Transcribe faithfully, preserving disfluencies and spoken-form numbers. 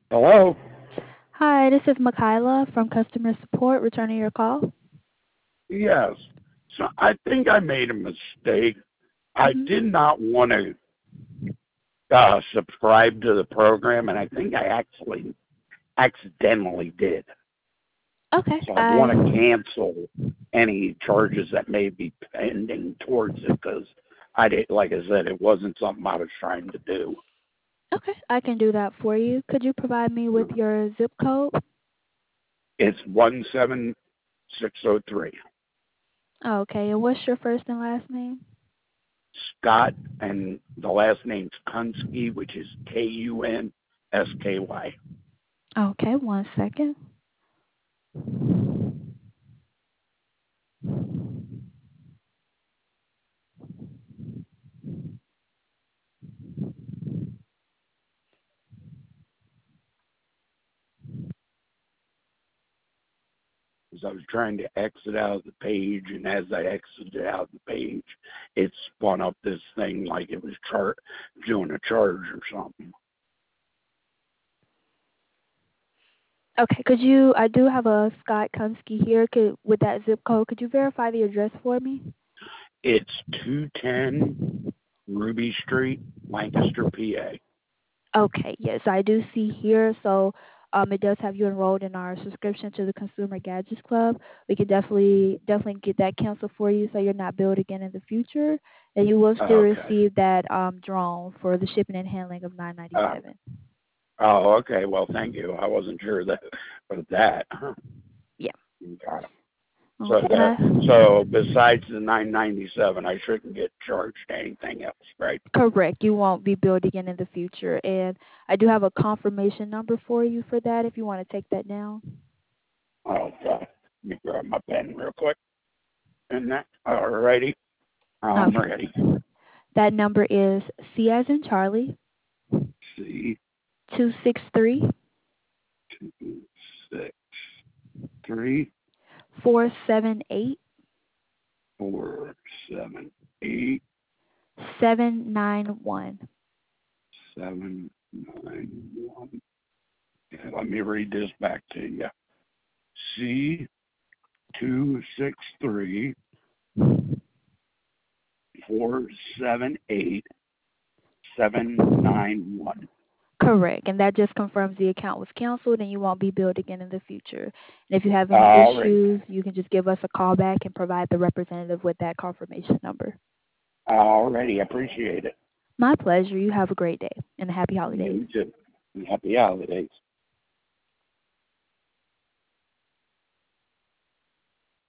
Hello? Hi, this is Makayla from customer support returning your call. Yes. So I think I made a mistake. I hmm did not want to uh, subscribe to the program, and I think I actually accidentally did. Okay, So I'd want to I cancel any charges that may be pending towards it because I did, like I said, it wasn't something I was trying to do. okay, I can do that for you. Could you provide me with your zip code? It's one seven six zero three. Okay, and what's your first and last name? Scott, and the last name's Kunsky, which is K U N S K Y. Okay, one second. Because I was trying to exit out of the page, and as I exited out of the page, it spun up this thing like it was char- doing a charge or something. Okay, could you? I do have a Scott Kunsky here. Could with that zip code, could you verify the address for me? It's two ten Ruby Street, Lancaster, P A. Okay, yes, I do see here. So um, it does have you enrolled in our subscription to the Consumer Gadgets Club. We can definitely definitely get that canceled for you, so you're not billed again in the future, and you will still Okay. receive that um, drone for the shipping and handling of nine ninety Uh, seven. oh, okay. Well, thank you. I wasn't sure that for that. Huh. Yeah. Got it. So Okay. And that I, so besides the nine ninety seven, I shouldn't get charged anything else, right? correct. You won't be billed again in the future, and I do have a confirmation number for you for that. If you want to take that down. Oh, God. Let me grab my pen real quick. And that, all righty. I'm Okay. ready. That number is C as in Charlie C two six three two six three four seven eight four seven eight seven nine one. seven nine one. Okay, let me read this back to you. C two six three four seven eight seven nine one. Correct. And that just confirms the account was canceled and you won't be billed again in the future. And if you have any All right. issues, you can just give us a call back and provide the representative with that confirmation number. All righty. Appreciate it. My pleasure. You have a great day and happy holidays. You too. Happy holidays.